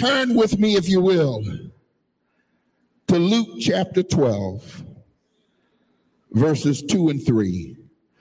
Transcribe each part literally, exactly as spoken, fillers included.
Turn with me, if you will, to Luke chapter twelve, verses two and three.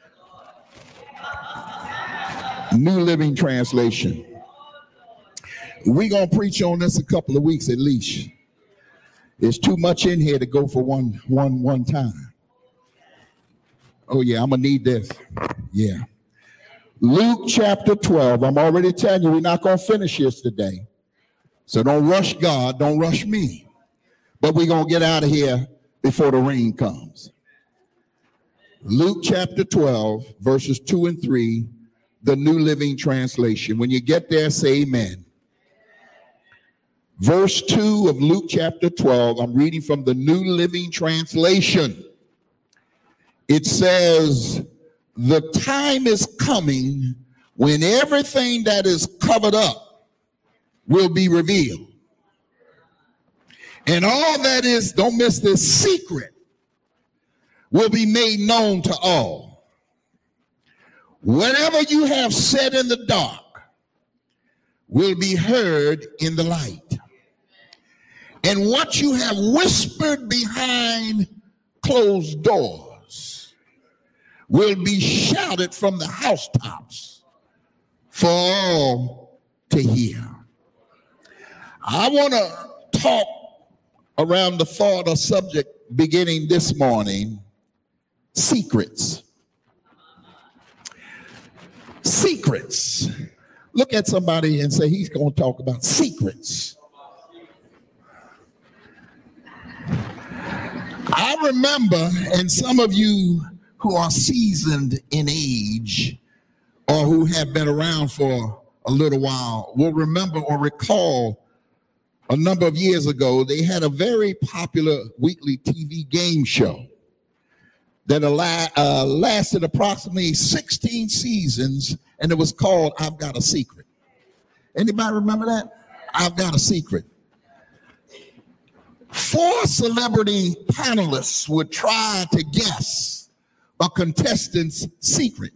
New Living Translation. We're going to preach on this a couple of weeks at least. There's too much in here to go for one, one, one time. Oh, yeah, I'm going to need this. Yeah. Luke chapter twelve. I'm already telling you, we're not going to finish this today. So don't rush God. Don't rush me. But we're going to get out of here before the rain comes. Luke chapter twelve, verses two and three, the New Living Translation. When you get there, say amen. Verse two of Luke chapter twelve, I'm reading from the New Living Translation. It says, the time is coming when everything that is covered up will be revealed. And all that is, don't miss this, secret will be made known to all. Whatever you have said in the dark will be heard in the light. And what you have whispered behind closed doors will be shouted from the housetops for all to hear. I want to talk around the thought or subject beginning this morning, secrets. Secrets. Look at somebody and say, he's going to talk about secrets. I remember, and some of you who are seasoned in age or who have been around for a little while will remember or recall a number of years ago, they had a very popular weekly T V game show that uh, lasted approximately sixteen seasons, and it was called I've Got a Secret. Anybody remember that? I've Got a Secret. Four celebrity panelists would try to guess a contestant's secret.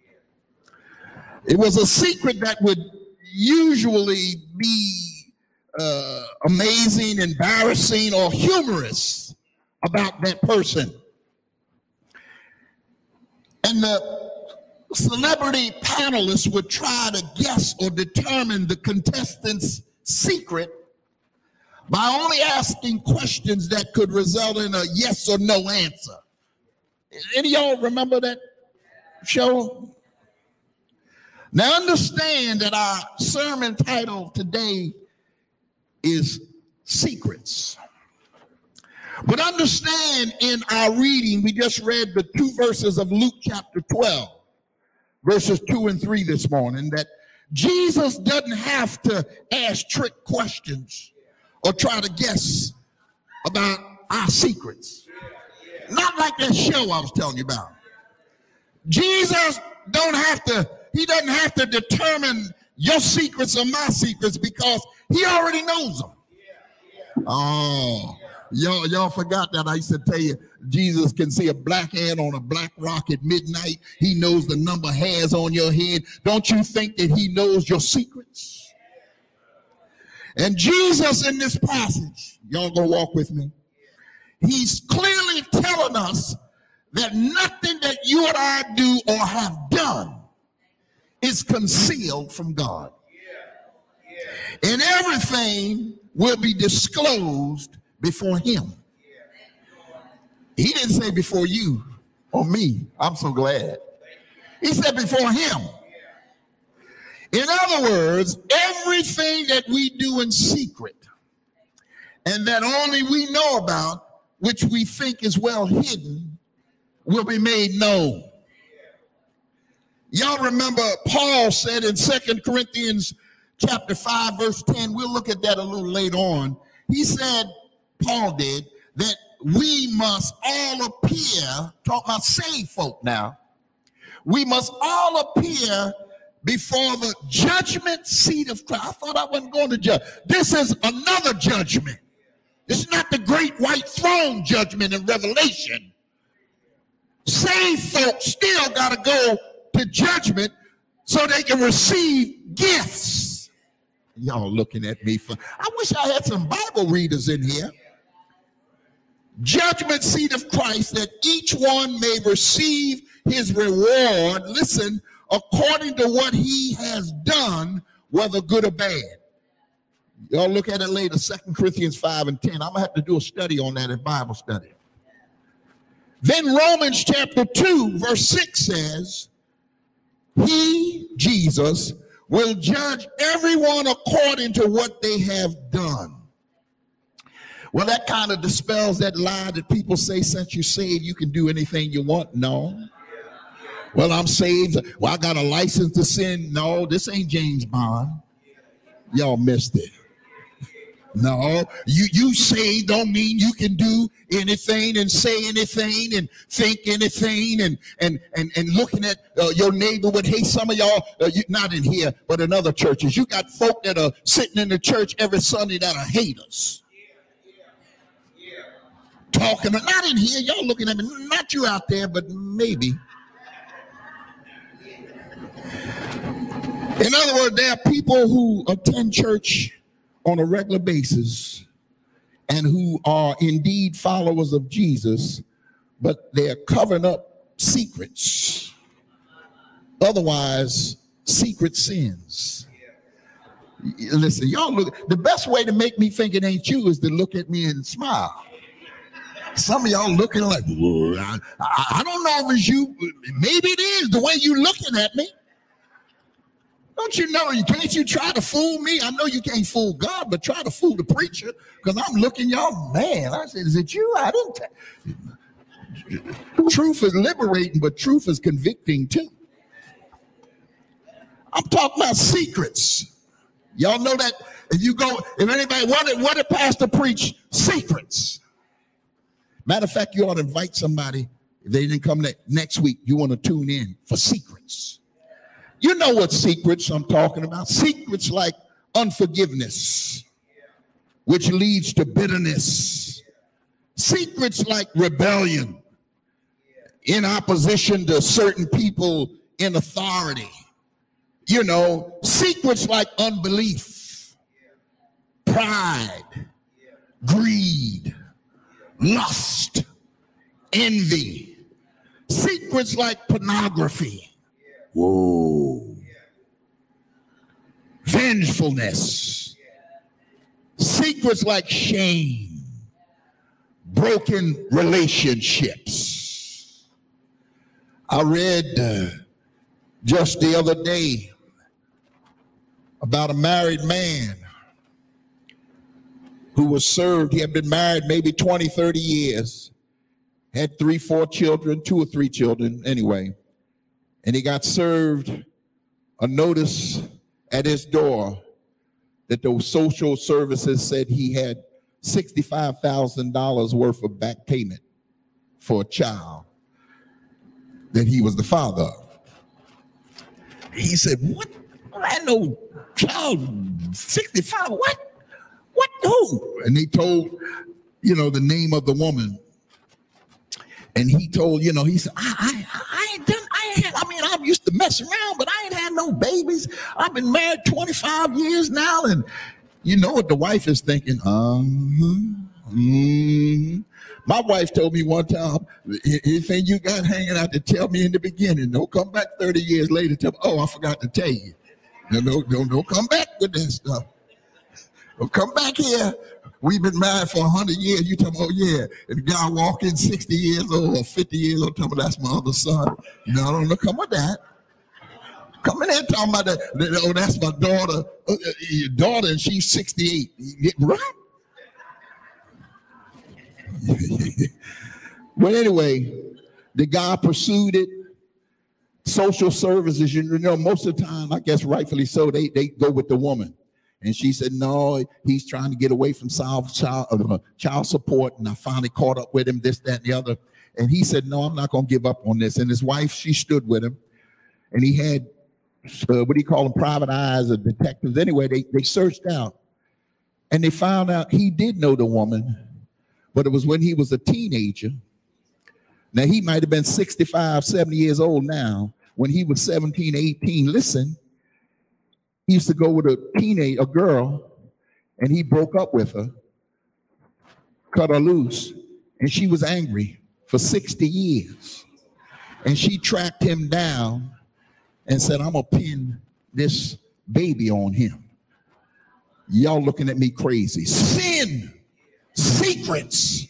It was a secret that would usually be uh, amazing, embarrassing, or humorous about that person. And the celebrity panelists would try to guess or determine the contestant's secret by only asking questions that could result in a yes or no answer. Any of y'all remember that show? Now understand that our sermon title today is Secrets. But understand, in our reading, we just read the two verses of Luke chapter twelve, verses two and three this morning, that Jesus doesn't have to ask trick questions or try to guess about our secrets. Not like that show I was telling you about. Jesus don't have to, he doesn't have to determine your secrets or my secrets because he already knows them. Oh, y'all, y'all forgot that. I used to tell you, Jesus can see a black ant on a black rock at midnight. He knows the number of hairs on your head. Don't you think that he knows your secrets? And Jesus in this passage, y'all gonna walk with me, he's clearly telling us that nothing that you and I do or have done is concealed from God. And everything will be disclosed before him. He didn't say before you or me. I'm so glad. He said before him. In other words, everything that we do in secret and that only we know about, which we think is well hidden, will be made known. Y'all remember Paul said in Second Corinthians chapter five, verse ten, we'll look at that a little later on. He said, Paul did, that we must all appear, talk about saved folk now, we must all appear before the judgment seat of Christ. I thought I wasn't going to judge. This is another judgment. It's not the great white throne judgment in Revelation. Saved folk still got to go to judgment so they can receive gifts. Y'all looking at me for, I wish I had some Bible readers in here. Judgment seat of Christ, that each one may receive his reward, listen, according to what he has done, whether good or bad. Y'all look at it later, Second Corinthians five and ten. I'm going to have to do a study on that in Bible study. Then Romans chapter two, verse six says, he, Jesus, will judge everyone according to what they have done. Well, that kind of dispels that lie that people say, since you're saved, you can do anything you want. No. Well, I'm saved. Well, I got a license to sin. No, this ain't James Bond. Y'all missed it. No, you, you saved don't mean you can do anything and say anything and think anything and and and, and looking at uh, your neighbor with, hey, some of y'all, uh, you, not in here, but in other churches, you got folk that are sitting in the church every Sunday that are haters. Talking, not in here, y'all looking at me, not you out there, but maybe. In other words, there are people who attend church on a regular basis and who are indeed followers of Jesus, but they're covering up secrets. Otherwise, secret sins. Listen, y'all look, the best way to make me think it ain't you is to look at me and smile. Some of y'all looking like, I, I, I don't know if it's you. Maybe it is the way you looking at me. Don't you know, can't you try to fool me? I know you can't fool God, but try to fool the preacher, because I'm looking y'all, man. I said, is it you? I didn't. T- truth is liberating, but truth is convicting too. I'm talking about secrets. Y'all know that if you go, if anybody, what did, what did Pastor preach? Secrets. Matter of fact, you ought to invite somebody. If they didn't come ne- next week, you want to tune in for secrets. You know what secrets I'm talking about. Secrets like unforgiveness, which leads to bitterness. Secrets like rebellion in opposition to certain people in authority. You know, secrets like unbelief, pride, greed, lust, envy. Secrets like pornography. Whoa. Vengefulness. Secrets like shame. Broken relationships. I read uh, just the other day about a married man who was served. He had been married maybe twenty, thirty years. Had three, four children, two or three children anyway. And he got served a notice at his door that the social services said he had sixty-five thousand dollars worth of back payment for a child that he was the father of. He said, what? I know child sixty-five, what? What, who? And he told, you know, the name of the woman. And he told, you know, he said, I, I, I ain't done, I ain't had, I mean, I used to mess around, but I ain't had no babies. I've been married twenty-five years now. And you know what the wife is thinking? Uh-huh. Mm-hmm. My wife told me one time, anything you got hanging out to tell me in the beginning, don't come back thirty years later, tell me, oh, I forgot to tell you. No, no, don't, don't come back with that stuff. Don't come back here. We've been married for one hundred years. You tell me, oh, yeah. And the guy walk in sixty years old or fifty years old, tell me that's my other son. No, no, no, come with that. Come in there talking about that. Oh, that's my daughter. Uh, your daughter, and she's sixty-eight. Right? But anyway, the guy pursued it. Social services, you know, most of the time, I guess rightfully so, they, they go with the woman. And she said, no, he's trying to get away from child, child, uh, child support. And I finally caught up with him, this, that, and the other. And he said, no, I'm not going to give up on this. And his wife, she stood with him. And he had, uh, what do you call them, private eyes or detectives. Anyway, they, they searched out. And they found out he did know the woman, but it was when he was a teenager. Now, he might have been sixty-five, seventy years old now. When he was seventeen, eighteen, listen, He used to go with a teenage, a girl, and he broke up with her, cut her loose, and she was angry for sixty years. And she tracked him down and said, I'm going to pin this baby on him. Y'all looking at me crazy. Sin, secrets.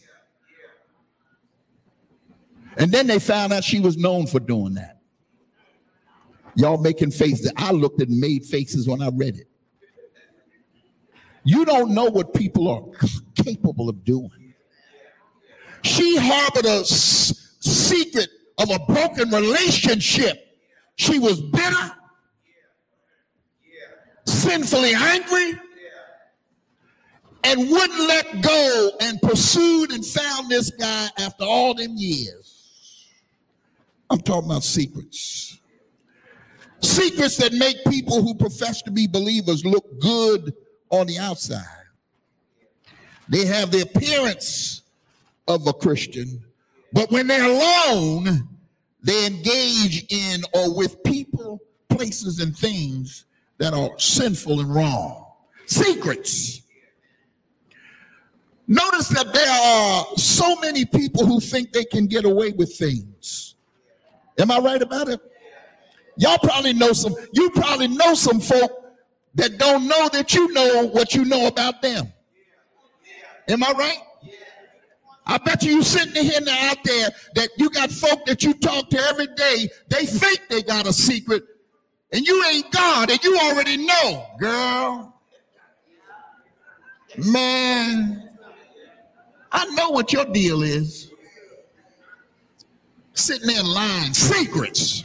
And then they found out she was known for doing that. Y'all making faces. I looked and made faces when I read it. You don't know what people are capable of doing. She harbored a s- secret of a broken relationship. She was bitter, sinfully angry, and wouldn't let go, and pursued and found this guy after all them years. I'm talking about secrets. Secrets that make people who profess to be believers look good on the outside. They have the appearance of a Christian, but when they're alone, they engage in or with people, places, and things that are sinful and wrong. Secrets. Notice that there are so many people who think they can get away with things. Am I right about it? Y'all probably know some, you probably know some folk that don't know that you know what you know about them. Am I right? I bet you you sitting here now out there that you got folk that you talk to every day. They think they got a secret, and you ain't God, and you already know, girl. Man, I know what your deal is. Sitting there lying, secrets.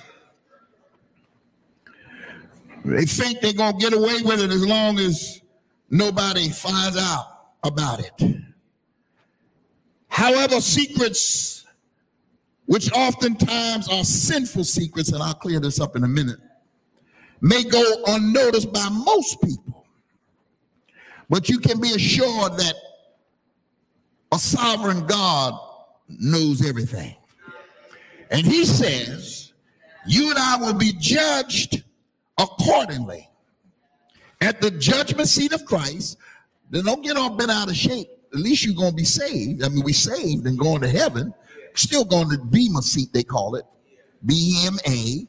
They think they're going to get away with it as long as nobody finds out about it. However, secrets, which oftentimes are sinful secrets, and I'll clear this up in a minute, may go unnoticed by most people. But you can be assured that a sovereign God knows everything. And he says, you and I will be judged accordingly at the judgment seat of Christ. Then don't get all bent out of shape. At least you're going to be saved. I mean, we saved and going to heaven. Still going to Bema seat, they call it. B M A.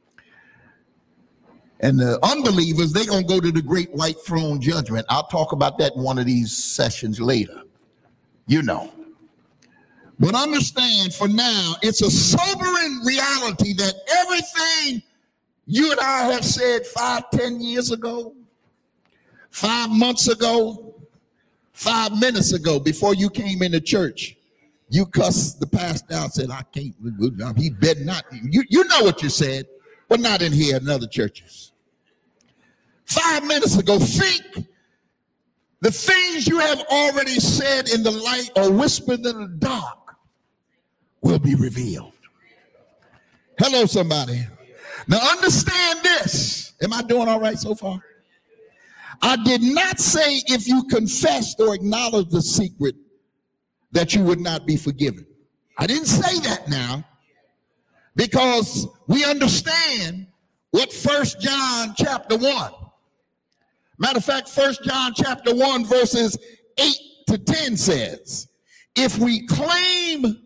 And the unbelievers, they're going to go to the great white throne judgment. I'll talk about that in one of these sessions later. You know. But understand, for now, it's a sobering reality that everything you and I have said five, ten years ago, five months ago, five minutes ago, before you came into church, you cussed the pastor out, said, I can't, he better not. You, you know what you said, but not in here in other churches. Five minutes ago, think the things you have already said in the light or whispered in the dark will be revealed. Hello, somebody. Now understand this. Am I doing all right so far? I did not say if you confessed or acknowledged the secret that you would not be forgiven. I didn't say that now, because we understand what First John chapter one. Matter of fact, First John chapter one verses eight to ten says, if we claim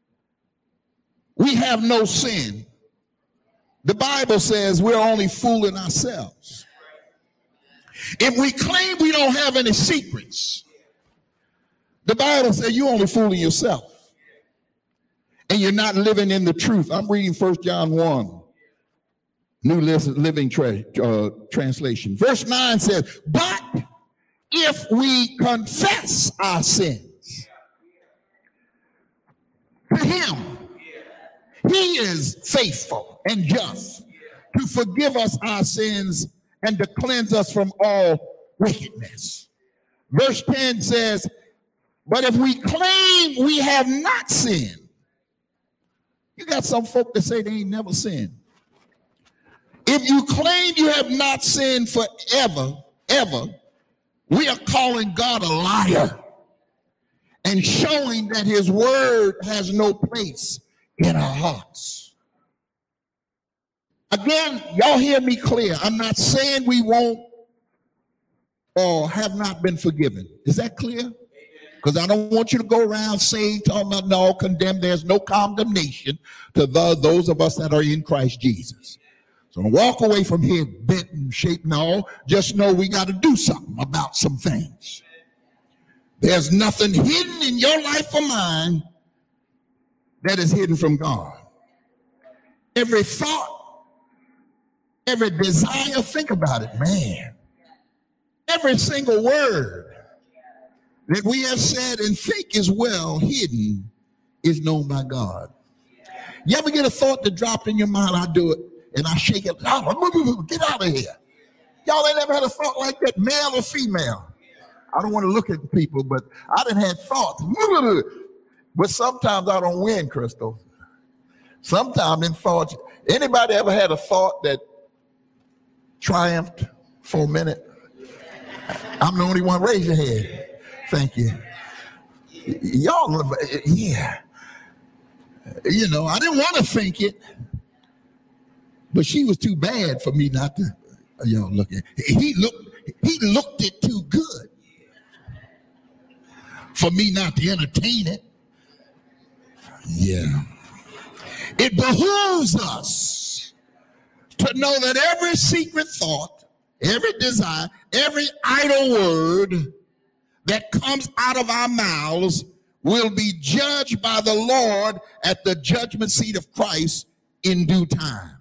we have no sin, the Bible says we're only fooling ourselves. If we claim we don't have any secrets, the Bible says you're only fooling yourself. And you're not living in the truth. I'm reading First John one, New Living tra- uh, Translation. Verse nine says, but if we confess our sins to him, he is faithful and just to forgive us our sins and to cleanse us from all wickedness. Verse ten says, but if we claim we have not sinned, you got some folk that say they ain't never sinned. If you claim you have not sinned forever, ever, we are calling God a liar and showing that his word has no place in our hearts. Again, y'all hear me clear. I'm not saying we won't or have not been forgiven. Is that clear? Because I don't want you to go around saying, talking about no, condemned. There's no condemnation to the, those of us that are in Christ Jesus. So don't walk away from here bent and shaped. No, just know we got to do something about some things. There's nothing hidden in your life or mine that is hidden from God. Every thought, every desire, think about it, man. Every single word that we have said and think is well hidden is known by God. You ever get a thought that dropped in your mind? I do it, and I shake it. Oh, get out of here. Y'all ain't ever had a thought like that, male or female? I don't want to look at people, but I done had thoughts. But sometimes I don't win, Crystal. Sometimes in thoughts, anybody ever had a thought that triumphed for a minute? I'm the only one. Raise your hand. Thank you. Y'all, yeah. You know, I didn't want to think it, but she was too bad for me not to. Y'all look at. He looked. He looked it too good for me not to entertain it. Yeah. It behooves us to know that every secret thought, every desire, every idle word that comes out of our mouths will be judged by the Lord at the judgment seat of Christ in due time.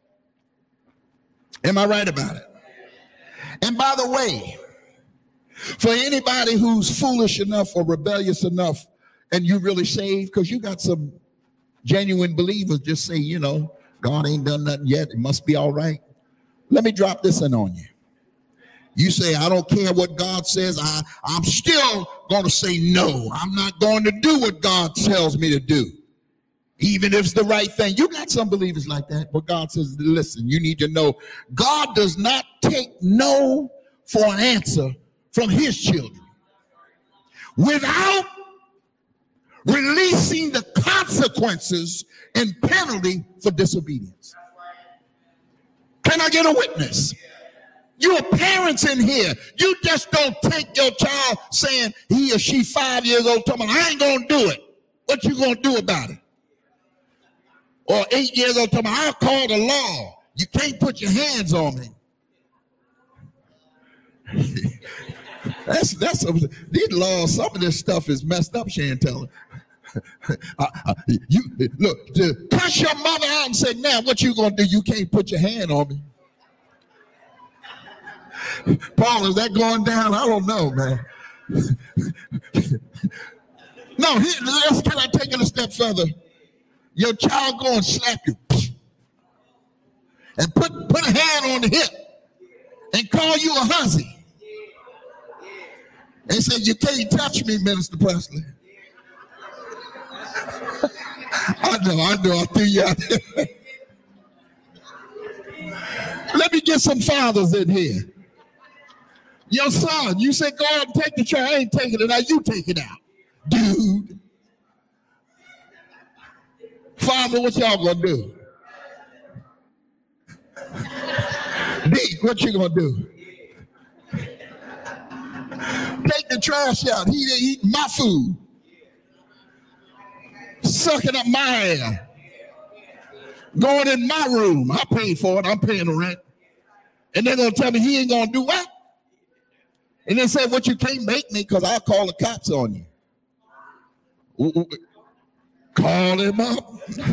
Am I right about it? And by the way, for anybody who's foolish enough or rebellious enough and you really saved, because you got some genuine believers just say, you know, God ain't done nothing yet. It must be all right. Let me drop this in on you. You say, I don't care what God says. I, I'm still going to say no. I'm not going to do what God tells me to do, even if it's the right thing. You got some believers like that, but God says, listen, you need to know God does not take no for an answer from his children without releasing the consequences and penalty for disobedience. Can I get a witness? You are parents in here. You just don't take your child saying he or she five years old, talking about, I ain't going to do it. What you going to do about it? Or eight years old, talking about, I'll call the law. You can't put your hands on me. that's that's a, these laws. Some of this stuff is messed up, Chantel. uh, uh, you look to cuss your mother out and say, now what you gonna do? You can't put your hand on me. Paul, is that going down? I don't know, man. No, here, let's can I take it a step further? Your child go and slap you and put put a hand on the hip and call you a hussy. They said, you can't touch me, Minister Presley. I know, I know, I threw you out there. Let me get some fathers in here. Your son, you say, go out and take the trash. I ain't taking it out, you take it out. Dude. Father, what y'all gonna do? Deke, what you gonna do? Take the trash out. He eating my food. Sucking up my air. Going in my room. I paid for it. I'm paying the rent. And they're going to tell me he ain't going to do what? And they say, what, you can't make me because I'll call the cops on you. Ooh, ooh. Call him up.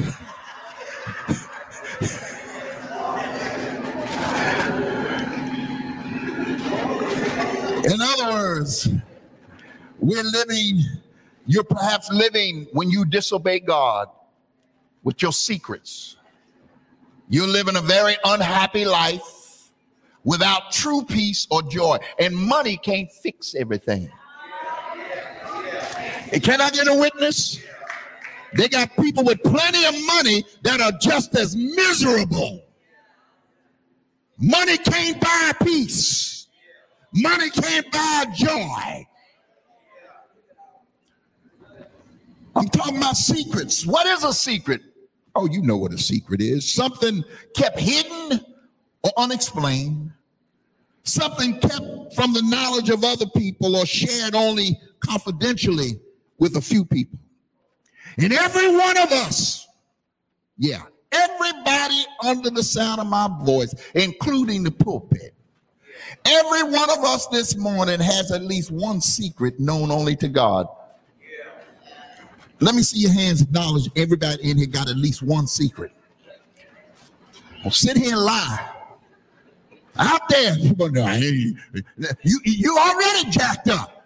In other words, we're living, you're perhaps living when you disobey God with your secrets. You're living a very unhappy life without true peace or joy. And money can't fix everything. And can I get a witness? They got people with plenty of money that are just as miserable. Money can't buy peace. Money can't buy joy. I'm talking about secrets. What is a secret? Oh, you know what a secret is. Something kept hidden or unexplained. Something kept from the knowledge of other people or shared only confidentially with a few people. And every one of us, yeah, everybody under the sound of my voice, including the pulpit, every one of us this morning has at least one secret known only to God. Let me see your hands acknowledge everybody in here got at least one secret. Well, sit here and lie. Out there, you, you already jacked up.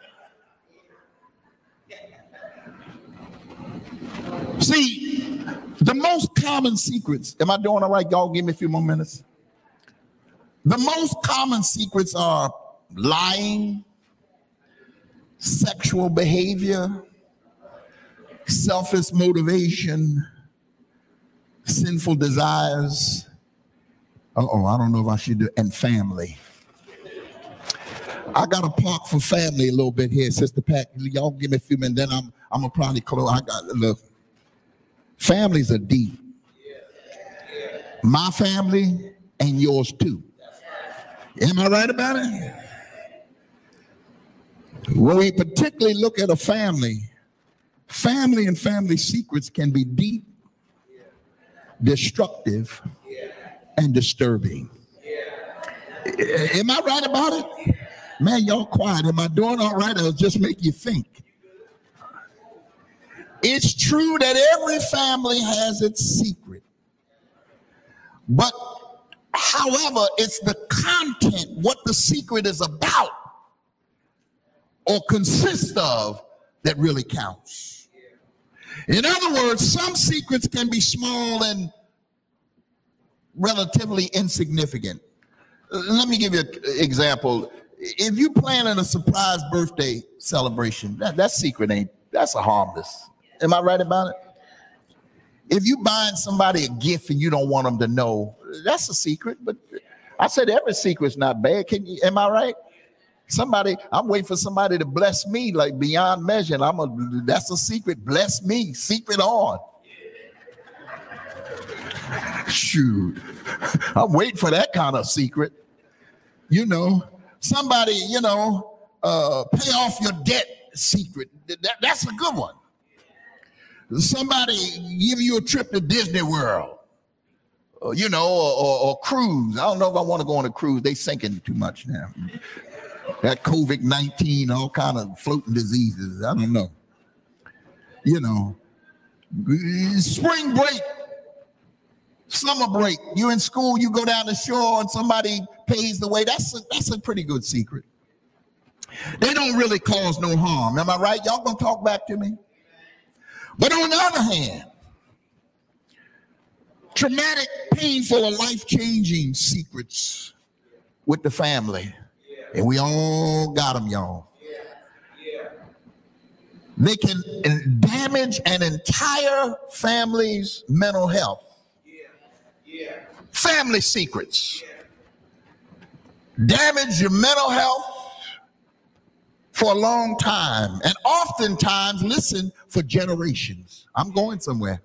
See, the most common secrets, am I doing all right? Y'all give me a few more minutes. The most common secrets are lying, sexual behavior, selfish motivation, sinful desires. Uh-oh, I don't know if I should do, and family. I got to park for family a little bit here, Sister Pat. Y'all give me a few minutes, then I'm I'm gonna probably close. I got look. Families are deep. My family and yours too. Am I right about it? When we particularly look at a family, family and family secrets can be deep, destructive, and disturbing. Am I right about it? Man, y'all quiet. Am I doing all right? I'll just make you think. It's true that every family has its secret. But however, it's the content, what the secret is about or consists of, that really counts. In other words, some secrets can be small and relatively insignificant. Let me give you an example. If you planning a surprise birthday celebration, that, that secret ain't, that's a harmless. Am I right about it? If you buying somebody a gift and you don't want them to know, that's a secret. But I said every secret's not bad. Can you, am I right? Somebody, I'm waiting for somebody to bless me like beyond measure. And I'm a, that's a secret. Bless me, secret on. Shoot, I'm waiting for that kind of secret. You know, somebody, you know, uh, pay off your debt secret. That, that's a good one. Somebody give you a trip to Disney World, or, you know, or, or, or cruise. I don't know if I want to go on a cruise. They sinking too much now. That COVID nineteen, all kind of floating diseases. I don't know. You know, spring break, summer break. You're in school, you go down the shore and somebody pays the way. That's a, that's a pretty good secret. They don't really cause no harm. Am I right? Y'all gonna talk back to me? But on the other hand, traumatic, painful, or life-changing secrets with the family. And we all got them, y'all. They can damage an entire family's mental health. Family secrets. Damage your mental health for a long time. And oftentimes, listen, for generations. I'm going somewhere.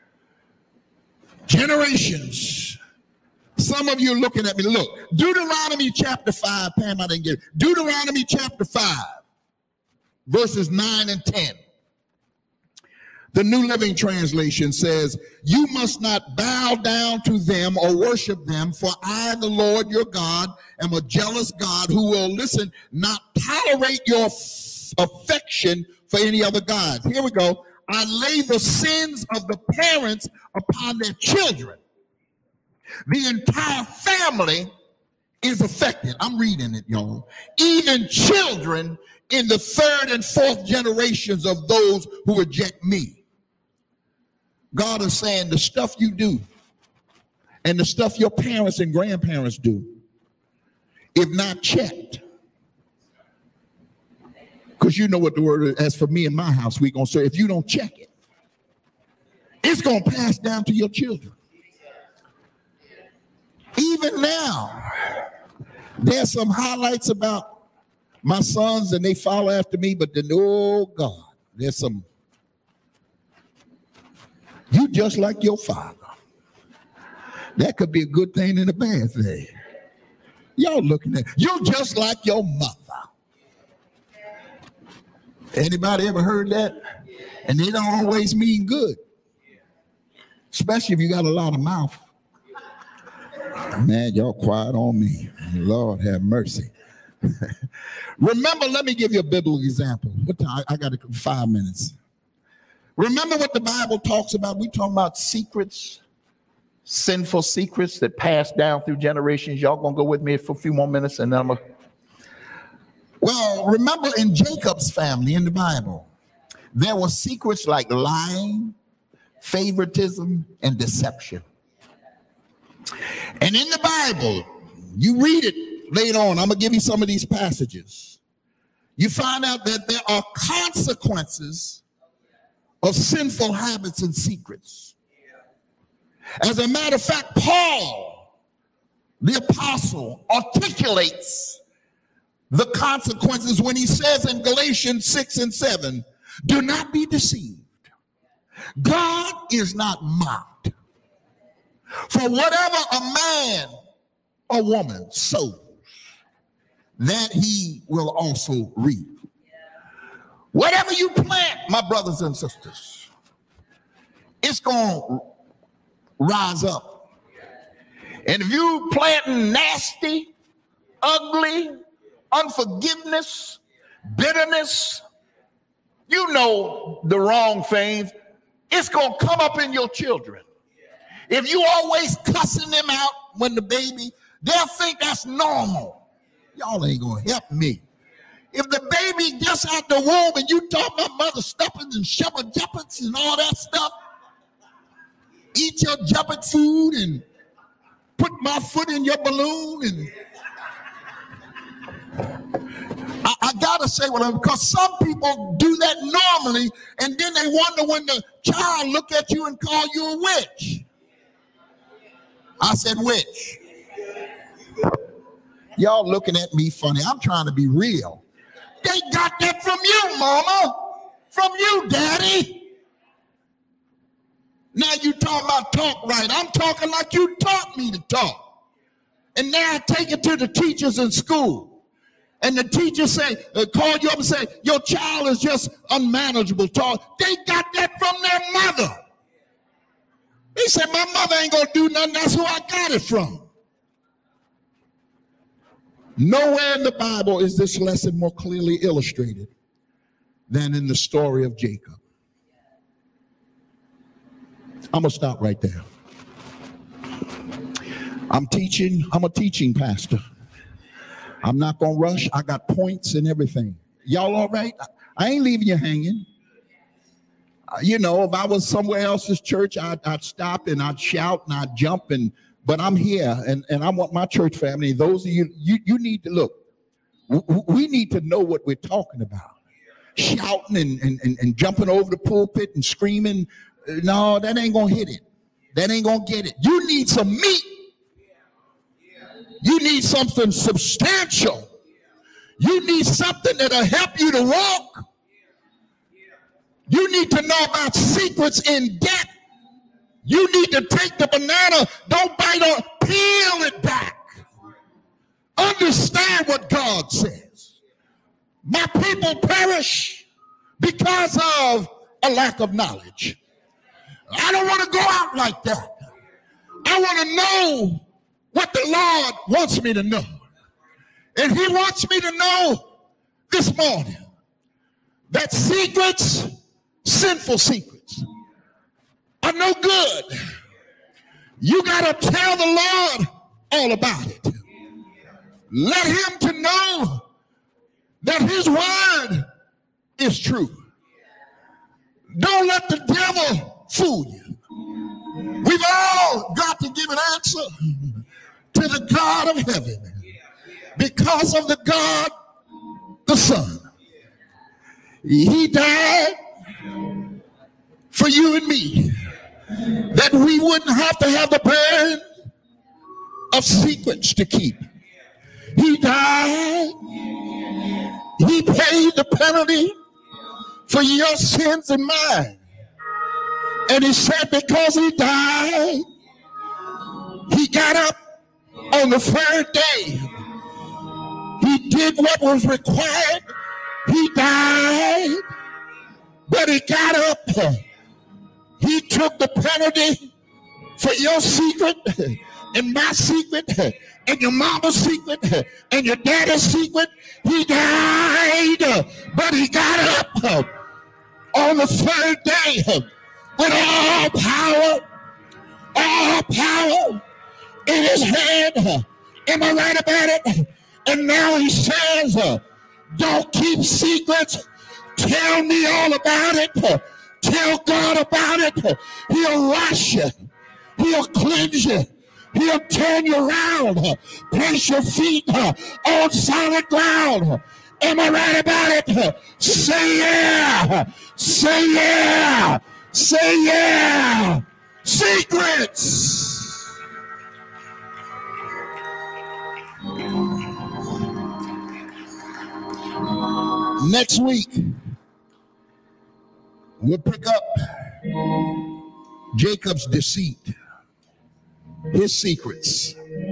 Generations. Some of you are looking at me. Look, Deuteronomy chapter five. Pam, I didn't get it. Deuteronomy chapter five, verses nine and ten. The New Living Translation says, you must not bow down to them or worship them, for I, the Lord your God, am a jealous God who will, listen, not tolerate your f- affection for any other gods. Here we go. I lay the sins of the parents upon their children. The entire family is affected. I'm reading it, y'all. Even children in the third and fourth generations of those who reject me. God is saying the stuff you do and the stuff your parents and grandparents do, if not checked, because you know what the word is, as for me and my house, we're going to say, if you don't check it, it's going to pass down to your children. Even now, there's some highlights about my sons and they follow after me, but then, oh God, there's some. You just like your father. That could be a good thing and a bad thing. Y'all looking at, you just like your mother. Anybody ever heard that? And they don't always mean good. Especially if you got a lot of mouth. Man, y'all quiet on me. Lord have mercy. Remember, let me give you a biblical example. What time? I got five minutes. Remember what the Bible talks about? We talking about secrets, sinful secrets that pass down through generations. Y'all gonna go with me for a few more minutes and then I'm gonna... Well, remember in Jacob's family in the Bible, there were secrets like lying, favoritism, and deception. And in the Bible, you read it later on. I'm going to give you some of these passages. You find out that there are consequences of sinful habits and secrets. As a matter of fact, Paul, the apostle, articulates the consequences when he says in Galatians six and seven, do not be deceived. God is not mocked. For whatever a man or woman sows, that he will also reap. Whatever you plant, my brothers and sisters, it's going to rise up. And if you planting nasty, ugly, unforgiveness, bitterness, you know the wrong things, it's going to come up in your children. If you always cussing them out when the baby, they'll think that's normal. Y'all ain't going to help me. If the baby just out the womb and you talk about mother stuffings and shepherd juppets and all that stuff, eat your juppet food and put my foot in your balloon and I, I gotta say what I'm, because some people do that normally and then they wonder when the child look at you and call you a witch. I said witch. Y'all looking at me funny. I'm trying to be real. They got that from you, mama. From you, daddy. Now you talking about talk right. I'm talking like you taught me to talk. And now I take it to the teachers in school. And the teachers say, uh, call you up and say, your child is just unmanageable talk. They got that from their mother. They said, my mother ain't going to do nothing. That's who I got it from. Nowhere in the Bible is this lesson more clearly illustrated than in the story of Jacob. I'm going to stop right there. I'm teaching. I'm a teaching pastor. I'm not going to rush. I got points and everything. Y'all all right? I ain't leaving you hanging. Uh, you know, if I was somewhere else's church, I'd, I'd stop and I'd shout and I'd jump. And but I'm here, and, and I want my church family, those of you, you, you need to look. W- we need to know what we're talking about. Shouting and, and, and, and jumping over the pulpit and screaming, no, that ain't going to hit it. That ain't going to get it. You need some meat. You need something substantial. You need something that'll help you to walk. You need to know about secrets in debt. You need to take the banana, don't bite on, peel it back. Understand what God says. My people perish because of a lack of knowledge. I don't want to go out like that. I want to know what the Lord wants me to know. And he wants me to know this morning that secrets, sinful secrets, are no good. You got to tell the Lord all about it. Let him to know that his word is true. Don't let the devil fool you. We've all got to give an answer to the God of heaven because of the God, the Son. He died for you and me, that we wouldn't have to have the burden of secrets to keep. He died. He paid the penalty for your sins and mine. And he said because he died, he got up on the third day. He did what was required. He died, but he got up. He took the penalty for your secret and my secret and your mama's secret and your daddy's secret. He died, but he got up on the third day with all power, all power in his hand. Am I right about it? And now he says, don't keep secrets. Tell me all about it. Tell God about it. He'll wash you. He'll cleanse you. He'll turn you around. Place your feet on solid ground. Am I right about it? Say yeah. Say yeah. Say yeah. Secrets. Next week, we'll pick up Jacob's deceit, his secrets,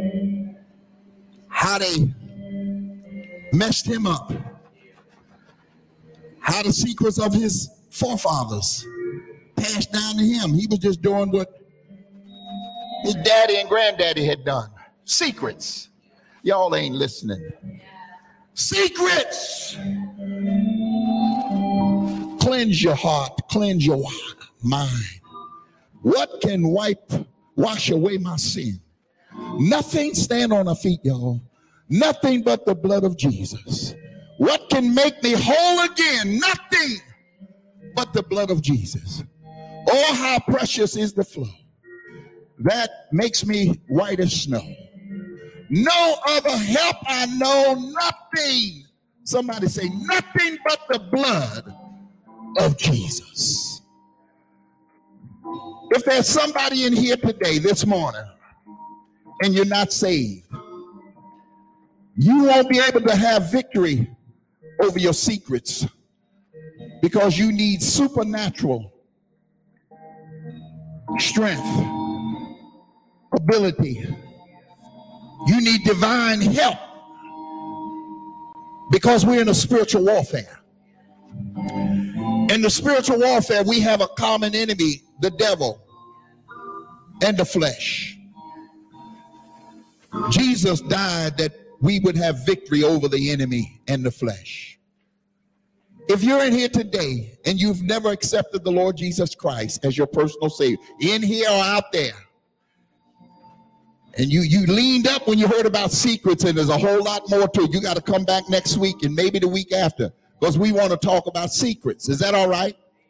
how they messed him up, how the secrets of his forefathers passed down to him. He was just doing what his daddy and granddaddy had done. Secrets. Y'all ain't listening. Secrets. Cleanse your heart, cleanse your mind. What can wipe, wash away my sin? Nothing. Stand on our feet, y'all. Nothing but the blood of Jesus. What can make me whole again? Nothing but the blood of Jesus. Oh, how precious is the flow that makes me white as snow. No other help I know, nothing. Somebody say, nothing but the blood of Jesus. If there's somebody in here today, this morning, and you're not saved, you won't be able to have victory over your secrets because you need supernatural strength, ability. You need divine help because we're in a spiritual warfare. In the spiritual warfare, we have a common enemy, the devil and the flesh. Jesus died that we would have victory over the enemy and the flesh. If you're in here today and you've never accepted the Lord Jesus Christ as your personal Savior, in here or out there, and you, you leaned up when you heard about secrets, and there's a whole lot more to it, you got to come back next week and maybe the week after, because we want to talk about secrets. Is that all right?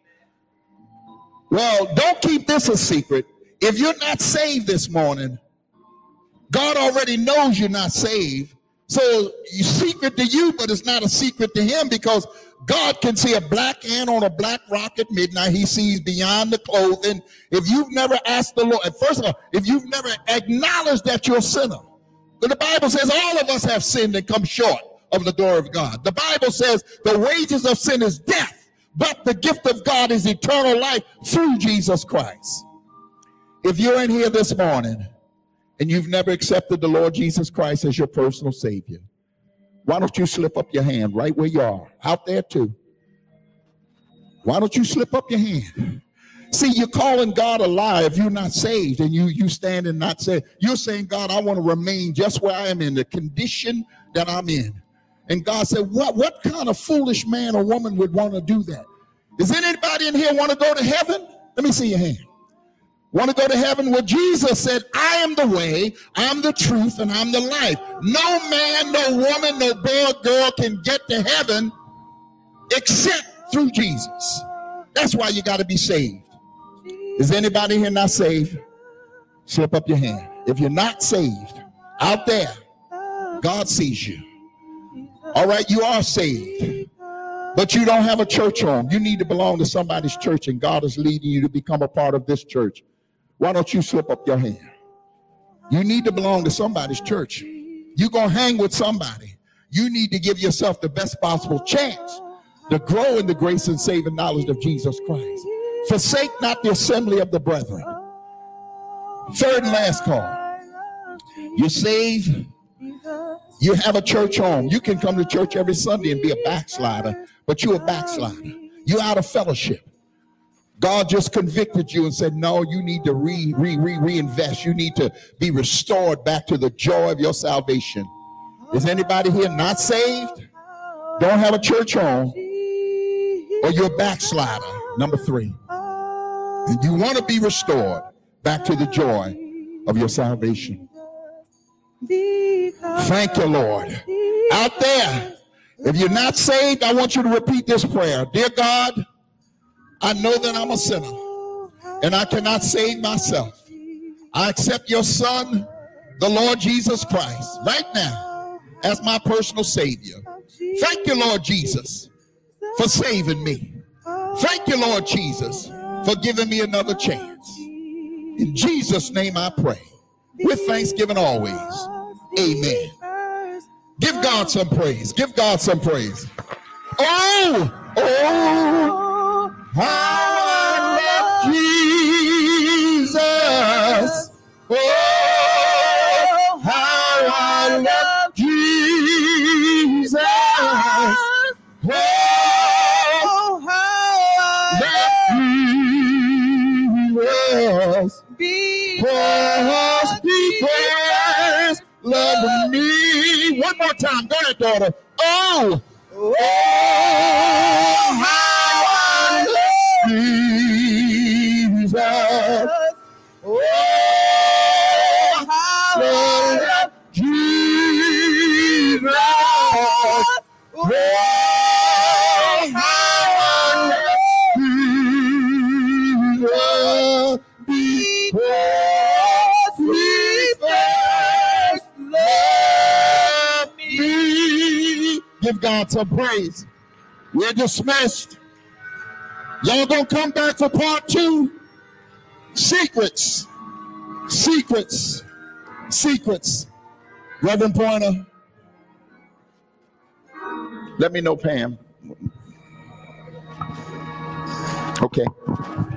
Well, don't keep this a secret. If you're not saved this morning, God already knows you're not saved. So it's secret to you, but it's not a secret to him, because God can see a black ant on a black rock at midnight. He sees beyond the clothing. If you've never asked the Lord, first of all, if you've never acknowledged that you're a sinner, but the Bible says all of us have sinned and come short of the glory of God. The Bible says the wages of sin is death, but the gift of God is eternal life through Jesus Christ. If you're in here this morning and you've never accepted the Lord Jesus Christ as your personal Savior, why don't you slip up your hand right where you are, out there too. Why don't you slip up your hand? See, you're calling God a liar if you're not saved, and you you stand and not say, you're saying, God, I want to remain just where I am in the condition that I'm in. And God said, what, what kind of foolish man or woman would want to do that? Does anybody in here want to go to heaven? Let me see your hand. Want to go to heaven? Well, Jesus said, I am the way, I'm the truth, and I'm the life. No man, no woman, no boy or girl can get to heaven except through Jesus. That's why you got to be saved. Is anybody here not saved? Slip up your hand. If you're not saved, out there, God sees you. All right, you are saved, but you don't have a church home. You need to belong to somebody's church, and God is leading you to become a part of this church. Why don't you slip up your hand? You need to belong to somebody's church. You're going to hang with somebody. You need to give yourself the best possible chance to grow in the grace and saving knowledge of Jesus Christ. Forsake not the assembly of the brethren. Third and last call. You're saved. You have a church home. You can come to church every Sunday and be a backslider, but you're a backslider. You're out of fellowship. God just convicted you and said, no, you need to re, re, re, reinvest. You need to be restored back to the joy of your salvation. Is anybody here not saved? Don't have a church home? Or you're a backslider? Number three. And you want to be restored back to the joy of your salvation. Thank you, Lord. Out there, if you're not saved, I want you to repeat this prayer. Dear God, I know that I'm a sinner and I cannot save myself. I accept your Son, the Lord Jesus Christ, right now as my personal Savior. Thank you, Lord Jesus, for saving me. Thank you, Lord Jesus, for giving me another chance. In Jesus' name I pray. With thanksgiving always. Amen. Give God some praise. Give God some praise. Oh, oh, how I love Jesus. Oh, how I love Jesus. Oh, how I love Jesus. Because he first loved me. One more time. Go ahead, daughter. Oh, oh, how I love Jesus. Oh, how I love Jesus. Oh, how I love Jesus. Because he first loved me. Give God some praise. We're dismissed. Y'all gonna come back for part two? Secrets. Secrets. Secrets. Reverend Pointer. Let me know, Pam. Okay.